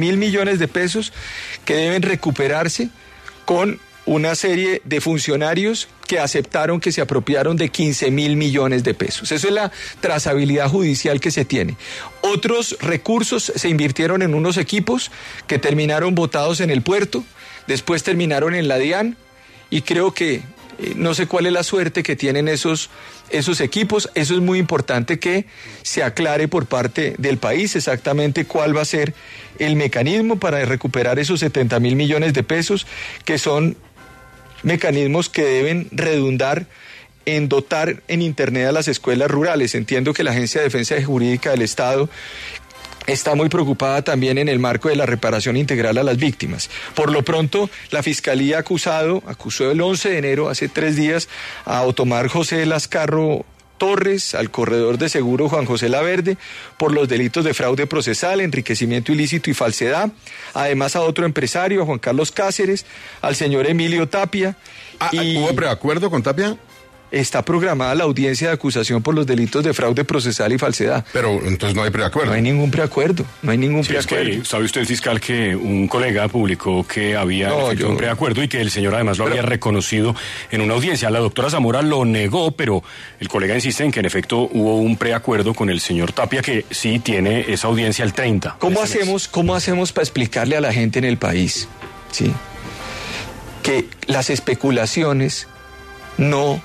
que deben recuperarse con una serie de funcionarios que aceptaron que se apropiaron de 15.000 millones de pesos. Eso es la trazabilidad judicial que se tiene. Otros recursos se invirtieron en unos equipos que terminaron botados en el puerto, después terminaron en la DIAN, y creo que no sé cuál es la suerte que tienen esos equipos. Eso es muy importante que se aclare por parte del país exactamente cuál va a ser el mecanismo para recuperar esos 70.000 millones de pesos, que son mecanismos que deben redundar en dotar en Internet a las escuelas rurales. Entiendo que la Agencia de Defensa Jurídica del Estado está muy preocupada también en el marco de la reparación integral a las víctimas. Por lo pronto, la Fiscalía acusó el 11 de enero, hace 3 días, a Otomar José Lascarro Torres, al corredor de seguro Juan José Laverde, por los delitos de fraude procesal, enriquecimiento ilícito y falsedad. Además, a otro empresario, a Juan Carlos Cáceres, al señor Emilio Tapia. ¿Hubo preacuerdo con Tapia? Está programada la audiencia de acusación por los delitos de fraude procesal y falsedad. Pero entonces no hay preacuerdo. No hay ningún preacuerdo, preacuerdo. Es que, ¿sabe usted, fiscal, que un colega publicó que había un preacuerdo y que el señor además lo había reconocido en una audiencia? La doctora Zamora lo negó, pero el colega insiste en que en efecto hubo un preacuerdo con el señor Tapia, que sí tiene esa audiencia el 30. ¿Cómo hacemos para explicarle a la gente en el país, sí, que las especulaciones no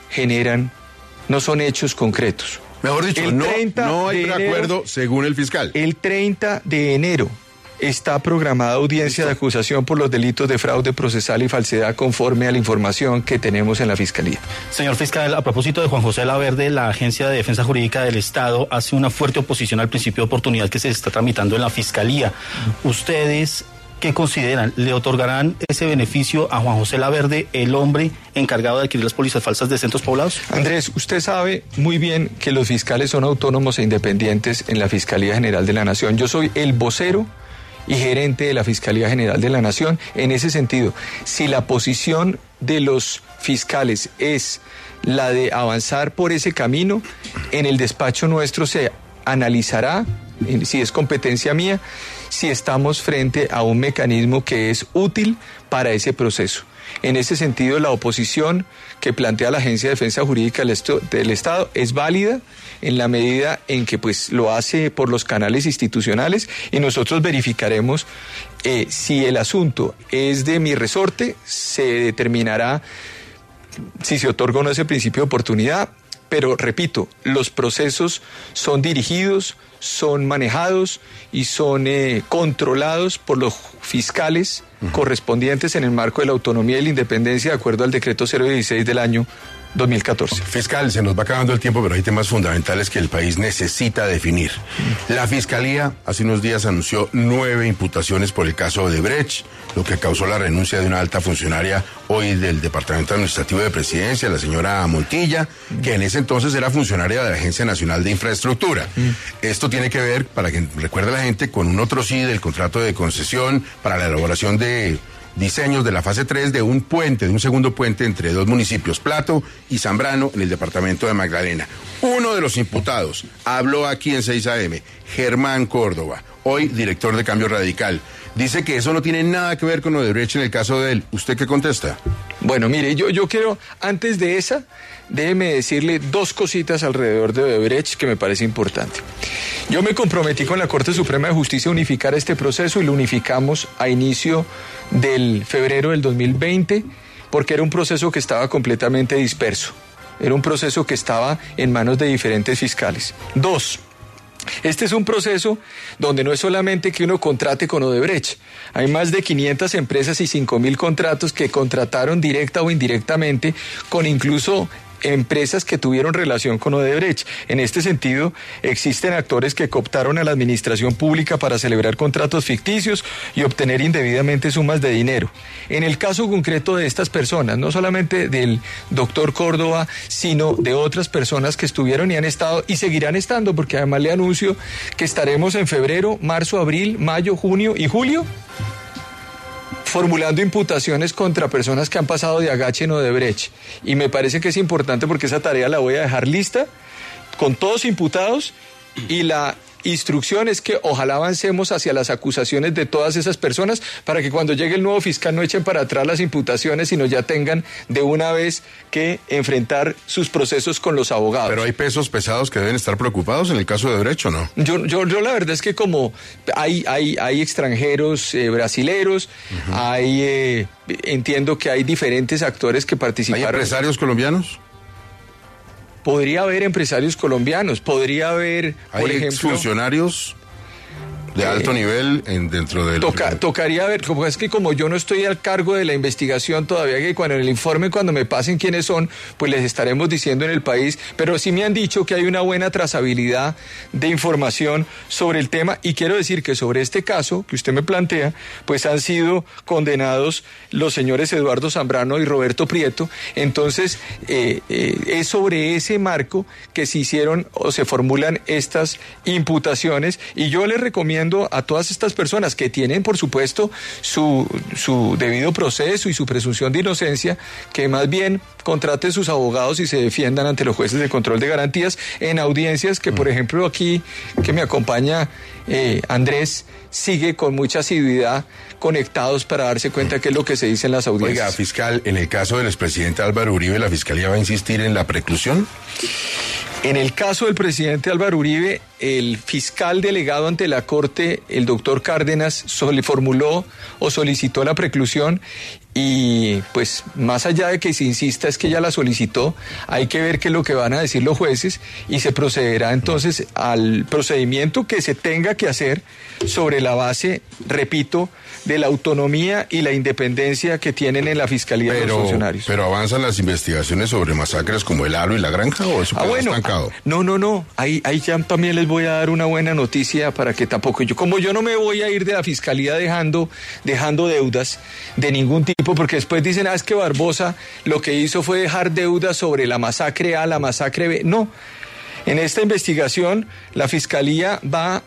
son hechos concretos? Mejor dicho, no hay preacuerdo según el fiscal. El 30 de enero está programada audiencia de acusación por los delitos de fraude procesal y falsedad, conforme a la información que tenemos en la Fiscalía. Señor fiscal, a propósito de Juan José Laverde, la Agencia de Defensa Jurídica del Estado hace una fuerte oposición al principio de oportunidad que se está tramitando en la Fiscalía. ¿Ustedes qué consideran? ¿Le otorgarán ese beneficio a Juan José Laverde, el hombre encargado de adquirir las pólizas falsas de centros poblados? Andrés, usted sabe muy bien que los fiscales son autónomos e independientes en la Fiscalía General de la Nación. Yo soy el vocero y gerente de la Fiscalía General de la Nación. En ese sentido, si la posición de los fiscales es la de avanzar por ese camino, en el despacho nuestro se analizará, si es competencia mía, si estamos frente a un mecanismo que es útil para ese proceso. En ese sentido, la oposición que plantea la Agencia de Defensa Jurídica del Estado es válida en la medida en que pues lo hace por los canales institucionales, y nosotros verificaremos si el asunto es de mi resorte, se determinará si se otorga o no ese principio de oportunidad. Pero repito, los procesos son dirigidos, son manejados y son controlados por los fiscales correspondientes en el marco de la autonomía y la independencia, de acuerdo al decreto 016 del año 2014. Fiscal, se nos va acabando el tiempo, pero hay temas fundamentales que el país necesita definir. La Fiscalía hace unos días anunció 9 imputaciones por el caso Odebrecht, lo que causó la renuncia de una alta funcionaria hoy del Departamento Administrativo de Presidencia, la señora Montilla, que en ese entonces era funcionaria de la Agencia Nacional de Infraestructura. Esto tiene que ver, para que recuerde la gente, con un otro sí del contrato de concesión para la elaboración de diseños de la fase 3 de un puente, de un segundo puente entre dos municipios, Plato y Zambrano, en el departamento de Magdalena. Uno de los imputados habló aquí en 6 AM, Germán Córdoba, hoy director de Cambio Radical. Dice que eso no tiene nada que ver con Odebrecht en el caso de él. ¿Usted qué contesta? Bueno, mire, yo quiero, antes de esa, déjeme decirle 2 cositas alrededor de Odebrecht que me parece importante. Yo me comprometí con la Corte Suprema de Justicia a unificar este proceso y lo unificamos a inicio del febrero del 2020 porque era un proceso que estaba completamente disperso. Era un proceso que estaba en manos de diferentes fiscales. 2. Este es un proceso donde no es solamente que uno contrate con Odebrecht. Hay más de 500 empresas y 5.000 contratos que contrataron directa o indirectamente con incluso empresas que tuvieron relación con Odebrecht. En este sentido, existen actores que cooptaron a la administración pública para celebrar contratos ficticios y obtener indebidamente sumas de dinero. En el caso concreto de estas personas, no solamente del doctor Córdoba, sino de otras personas que estuvieron y han estado y seguirán estando, porque además le anuncio que estaremos en febrero, marzo, abril, mayo, junio y julio formulando imputaciones contra personas que han pasado de agache en Odebrecht. Y me parece que es importante porque esa tarea la voy a dejar lista con todos imputados y la instrucción es que ojalá avancemos hacia las acusaciones de todas esas personas para que cuando llegue el nuevo fiscal no echen para atrás las imputaciones, sino ya tengan de una vez que enfrentar sus procesos con los abogados. Pero hay pesos pesados que deben estar preocupados en el caso de Odebrecht, ¿o no? Yo la verdad es que como hay extranjeros brasileros, entiendo que hay diferentes actores que participaron. ¿Hay empresarios colombianos? Podría haber empresarios colombianos, podría haber, por ejemplo, funcionarios de alto nivel dentro del... Tocaría ver, como es que como yo no estoy al cargo de la investigación todavía, que cuando en el informe, cuando me pasen quiénes son, pues les estaremos diciendo en el país, pero sí me han dicho que hay una buena trazabilidad de información sobre el tema, y quiero decir que sobre este caso que usted me plantea, pues han sido condenados los señores Eduardo Zambrano y Roberto Prieto. Entonces es sobre ese marco que se hicieron o se formulan estas imputaciones, y yo les recomiendo a todas estas personas que tienen, por supuesto, su debido proceso y su presunción de inocencia, que más bien contraten sus abogados y se defiendan ante los jueces de control de garantías en audiencias que, por ejemplo, aquí que me acompaña Andrés, sigue con mucha asiduidad conectados para darse cuenta qué es lo que se dice en las audiencias. Oiga, fiscal, en el caso del expresidente Álvaro Uribe, ¿la Fiscalía va a insistir en la preclusión? En el caso del presidente Álvaro Uribe, el fiscal delegado ante la Corte, el doctor Cárdenas, formuló o solicitó la preclusión, y pues más allá de que se insista es que ya la solicitó, hay que ver qué es lo que van a decir los jueces y se procederá entonces al procedimiento que se tenga que hacer sobre la base, repito, de la autonomía y la independencia que tienen en la Fiscalía de los funcionarios. ¿Pero avanzan las investigaciones sobre masacres como el Aro y la Granja o eso queda estancado? No. Ahí ya también les voy a dar una buena noticia para que tampoco como yo no me voy a ir de la Fiscalía dejando deudas de ningún tipo, porque después dicen, es que Barbosa lo que hizo fue dejar deudas sobre la masacre A, la masacre B. No. En esta investigación la Fiscalía va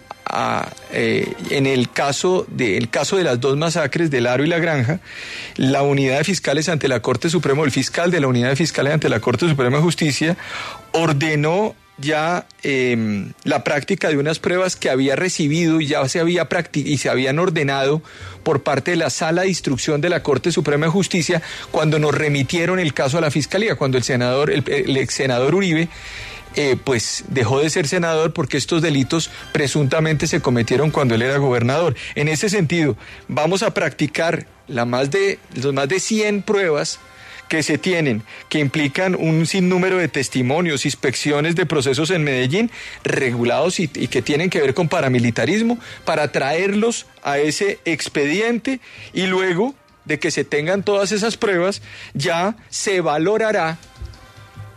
en el caso de las 2 masacres del Aro y la Granja, la unidad de fiscales ante la Corte Suprema, el fiscal de la unidad de fiscales ante la Corte Suprema de Justicia ordenó ya la práctica de unas pruebas que había recibido y ya se habían ordenado por parte de la Sala de Instrucción de la Corte Suprema de Justicia cuando nos remitieron el caso a la Fiscalía, cuando el ex senador Uribe pues dejó de ser senador porque estos delitos presuntamente se cometieron cuando él era gobernador. En ese sentido, vamos a practicar los más de 100 pruebas que se tienen, que implican un sinnúmero de testimonios, inspecciones de procesos en Medellín, regulados y que tienen que ver con paramilitarismo, para traerlos a ese expediente, y luego de que se tengan todas esas pruebas, ya se valorará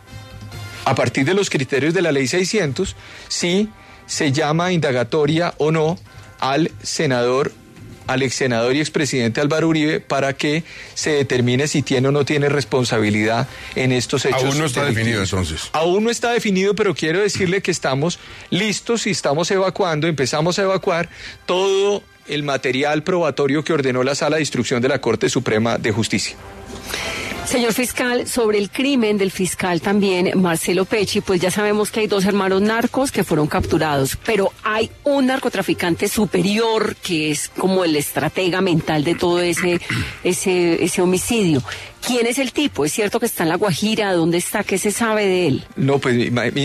a partir de los criterios de la ley 600, si se llama indagatoria o no al ex senador y expresidente Álvaro Uribe para que se determine si tiene o no tiene responsabilidad en estos hechos. Aún no está definido entonces. Aún no está definido, pero quiero decirle que estamos listos y estamos empezamos a evacuar todo el material probatorio que ordenó la Sala de Instrucción de la Corte Suprema de Justicia. Señor fiscal, sobre el crimen del fiscal también, Marcelo Pecci, pues ya sabemos que hay 2 hermanos narcos que fueron capturados, pero hay un narcotraficante superior que es como el estratega mental de todo ese homicidio. ¿Quién es el tipo? ¿Es cierto que está en La Guajira? ¿Dónde está? ¿Qué se sabe de él? No, pues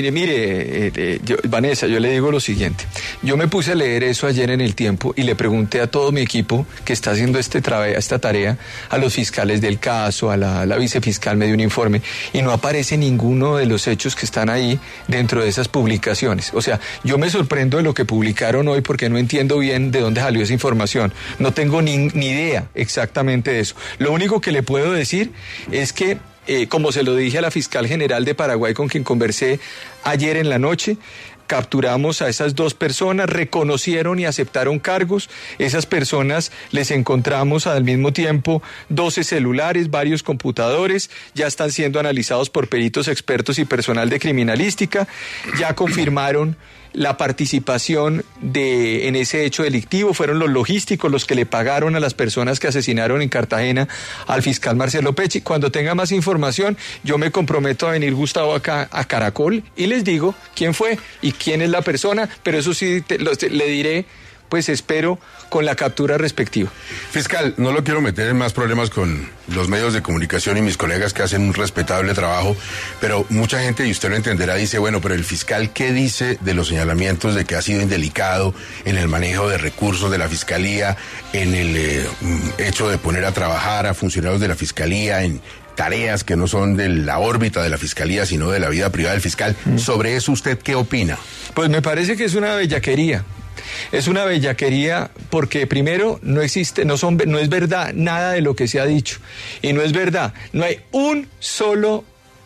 mire, Vanessa, yo le digo lo siguiente. Yo me puse a leer eso ayer en El Tiempo y le pregunté a todo mi equipo que está haciendo esta tarea, a los fiscales del caso, a la vicefiscal, me dio un informe, y no aparece ninguno de los hechos que están ahí dentro de esas publicaciones. O sea, yo me sorprendo de lo que publicaron hoy porque no entiendo bien de dónde salió esa información. No tengo ni idea exactamente de eso. Lo único que le puedo decir es que, como se lo dije a la fiscal general de Paraguay con quien conversé ayer en la noche, capturamos a esas 2 personas, reconocieron y aceptaron cargos. Esas personas les encontramos al mismo tiempo 12 celulares, varios computadores, ya están siendo analizados por peritos expertos y personal de criminalística, ya confirmaron la participación en ese hecho delictivo, fueron los logísticos los que le pagaron a las personas que asesinaron en Cartagena al fiscal Marcelo Pecci. Cuando tenga más información, yo me comprometo a venir, Gustavo, acá a Caracol y les digo quién fue y quién es la persona, pero eso sí le diré, pues espero, con la captura respectiva. Fiscal, no lo quiero meter en más problemas con los medios de comunicación y mis colegas que hacen un respetable trabajo, pero mucha gente, y usted lo entenderá, dice, bueno, pero el fiscal, ¿qué dice de los señalamientos de que ha sido indelicado en el manejo de recursos de la Fiscalía, en el hecho de poner a trabajar a funcionarios de la Fiscalía en tareas que no son de la órbita de la Fiscalía, sino de la vida privada del fiscal? ¿Sobre eso usted qué opina? Pues me parece que es una bellaquería. Es una bellaquería porque primero no es verdad nada de lo que se ha dicho. Y no es verdad, no hay un solo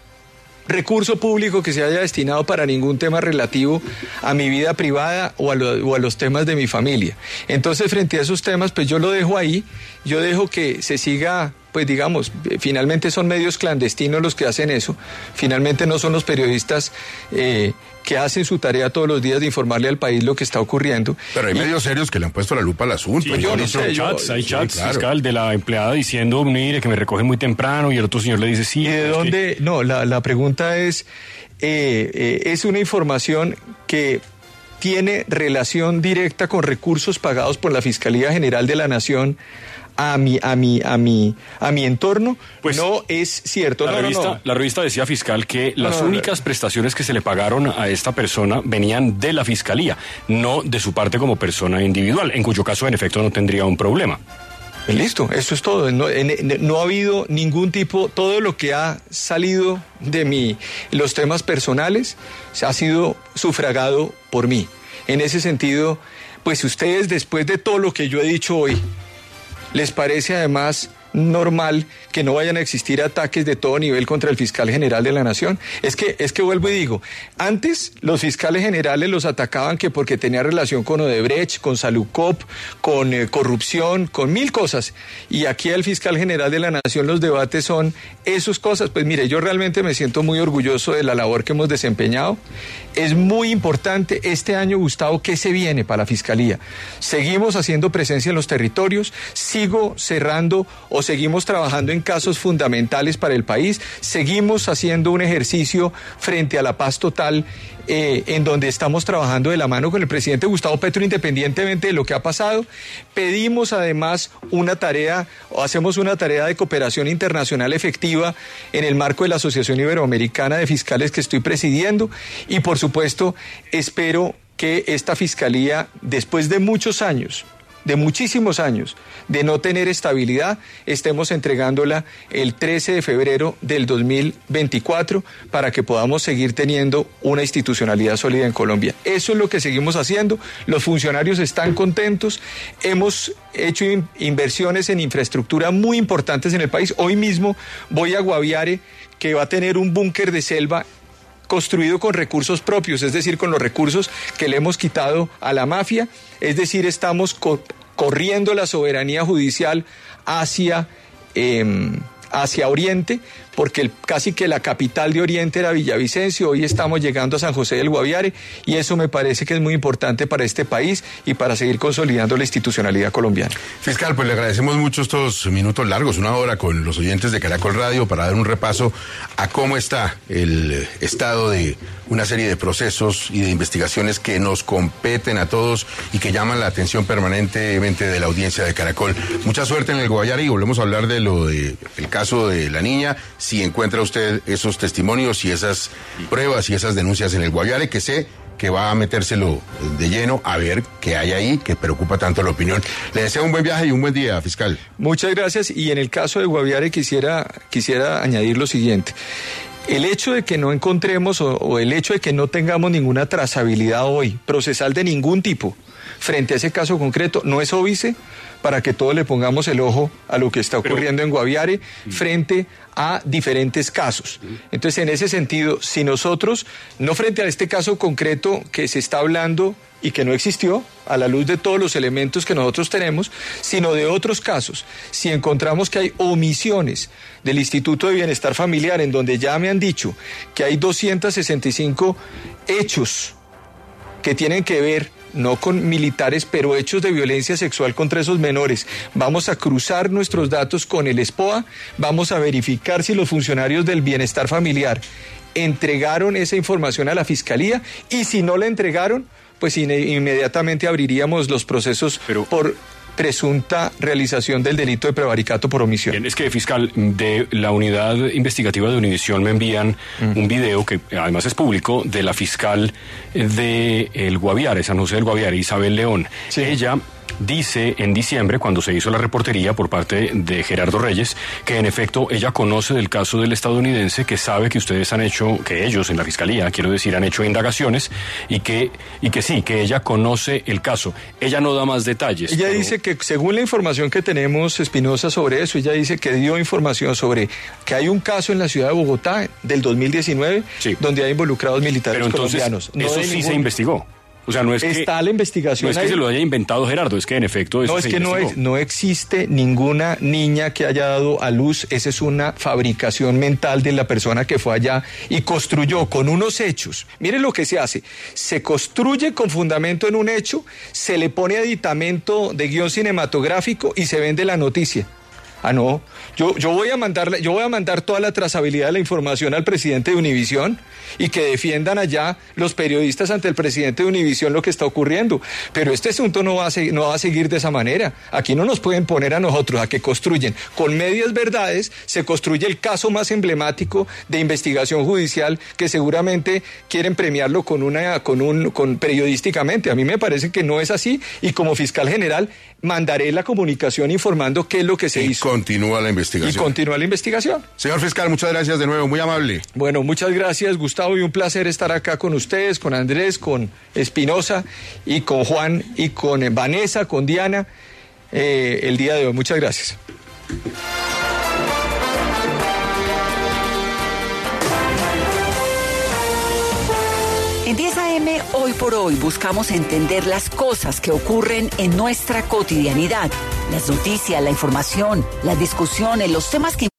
recurso público que se haya destinado para ningún tema relativo a mi vida privada o a los temas de mi familia. Entonces, frente a esos temas, pues yo lo dejo ahí, yo dejo que se siga, pues digamos, finalmente son medios clandestinos los que hacen eso, finalmente no son los periodistas que hacen su tarea todos los días de informarle al país lo que está ocurriendo. Pero hay medios serios que le han puesto la lupa al asunto. Sí, yo no sé, hay chats, claro, fiscal, de la empleada diciendo, mire, que me recogen muy temprano, y el otro señor le dice, sí. ¿Y de dónde? No, la pregunta es una información que tiene relación directa con recursos pagados por la Fiscalía General de la Nación a mi entorno, pues no es cierto. La revista decía, fiscal, que las únicas prestaciones que se le pagaron a esta persona venían de la Fiscalía, no de su parte como persona individual, en cuyo caso en efecto no tendría un problema. Listo, eso es todo. No ha habido ningún tipo, todo lo que ha salido de los temas personales ha sido sufragado por mí. En ese sentido, pues ustedes, después de todo lo que yo he dicho hoy, ¿les parece además normal que no vayan a existir ataques de todo nivel contra el fiscal general de la Nación? Es que vuelvo y digo, antes los fiscales generales los atacaban que porque tenía relación con Odebrecht, con Salucop, con corrupción, con 1000 cosas. Y aquí el fiscal general de la Nación los debates son esas cosas. Pues mire, yo realmente me siento muy orgulloso de la labor que hemos desempeñado. Es muy importante este año, Gustavo, ¿qué se viene para la Fiscalía? Seguimos haciendo presencia en los territorios, sigo cerrando o seguimos trabajando en casos fundamentales para el país, seguimos haciendo un ejercicio frente a la paz total, en donde estamos trabajando de la mano con el presidente Gustavo Petro, independientemente de lo que ha pasado. Pedimos además hacemos una tarea de cooperación internacional efectiva en el marco de la Asociación Iberoamericana de Fiscales que estoy presidiendo, y por supuesto espero que esta Fiscalía, después de muchísimos años de no tener estabilidad, estemos entregándola el 13 de febrero del 2024 para que podamos seguir teniendo una institucionalidad sólida en Colombia. Eso es lo que seguimos haciendo. Los funcionarios están contentos. Hemos hecho inversiones en infraestructura muy importantes en el país. Hoy mismo voy a Guaviare, que va a tener un búnker de selva construido con recursos propios, es decir, con los recursos que le hemos quitado a la mafia, es decir, estamos corriendo la soberanía judicial hacia Oriente, porque casi que la capital de Oriente era Villavicencio, hoy estamos llegando a San José del Guaviare, y eso me parece que es muy importante para este país y para seguir consolidando la institucionalidad colombiana. Fiscal, pues le agradecemos mucho estos minutos largos, 1 hora con los oyentes de Caracol Radio, para dar un repaso a cómo está el estado de una serie de procesos y de investigaciones que nos competen a todos y que llaman la atención permanentemente de la audiencia de Caracol. Mucha suerte en el Guaviare, y volvemos a hablar de el caso de la niña. Si encuentra usted esos testimonios y esas pruebas y esas denuncias en el Guaviare, que sé que va a metérselo de lleno a ver qué hay ahí que preocupa tanto la opinión. Le deseo un buen viaje y un buen día, fiscal. Muchas gracias, y en el caso de Guaviare quisiera añadir lo siguiente. El hecho de que no encontremos o el hecho de que no tengamos ninguna trazabilidad hoy, procesal de ningún tipo, frente a ese caso concreto, no es óbice para que todos le pongamos el ojo a lo que está ocurriendo en Guaviare frente a diferentes casos. Entonces, en ese sentido, si nosotros, no frente a este caso concreto que se está hablando y que no existió, a la luz de todos los elementos que nosotros tenemos, sino de otros casos, si encontramos que hay omisiones del Instituto de Bienestar Familiar, en donde ya me han dicho que hay 265 hechos que tienen que ver no con militares, pero hechos de violencia sexual contra esos menores. Vamos a cruzar nuestros datos con el SPOA, vamos a verificar si los funcionarios del bienestar familiar entregaron esa información a la Fiscalía, y si no la entregaron, pues inmediatamente abriríamos los procesos por presunta realización del delito de prevaricato por omisión. Bien, es que, fiscal, de la unidad investigativa de Univisión me envían un video que además es público, de la fiscal de el Guaviare, San José del Guaviare, Isabel León. Sí. Ella dice en diciembre, cuando se hizo la reportería por parte de Gerardo Reyes, que en efecto ella conoce del caso del estadounidense, que sabe que ustedes han hecho, que ellos en la Fiscalía, quiero decir, han hecho indagaciones, y que sí, que ella conoce el caso. Ella no da más detalles. Ella dice que, según la información que tenemos, Espinosa, sobre eso, ella dice que dio información sobre que hay un caso en la ciudad de Bogotá del 2019, sí, donde hay involucrados militares colombianos. No, eso sí se investigó. O sea, no es está la investigación. No es que se lo haya inventado Gerardo, es que en efecto eso se investigó. No existe ninguna niña que haya dado a luz. Esa es una fabricación mental de la persona que fue allá y construyó con unos hechos. Miren lo que se hace. Se construye con fundamento en un hecho, se le pone aditamento de guión cinematográfico y se vende la noticia. Ah, no. Yo voy a mandar toda la trazabilidad de la información al presidente de Univisión, y que defiendan allá los periodistas ante el presidente de Univisión lo que está ocurriendo. Pero este asunto no va a seguir de esa manera. Aquí no nos pueden poner a nosotros a que construyen con medias verdades. Se construye el caso más emblemático de investigación judicial, que seguramente quieren premiarlo con periodísticamente. A mí me parece que no es así, y como fiscal general mandaré la comunicación informando qué es lo que se hizo. Continúa la investigación. Señor fiscal, muchas gracias de nuevo, muy amable. Bueno, muchas gracias, Gustavo, y un placer estar acá con ustedes, con Andrés, con Espinosa, y con Juan, y con Vanessa, con Diana, el día de hoy. Muchas gracias. En 10 AM, hoy por hoy, buscamos entender las cosas que ocurren en nuestra cotidianidad. Las noticias, la información, las discusiones, los temas que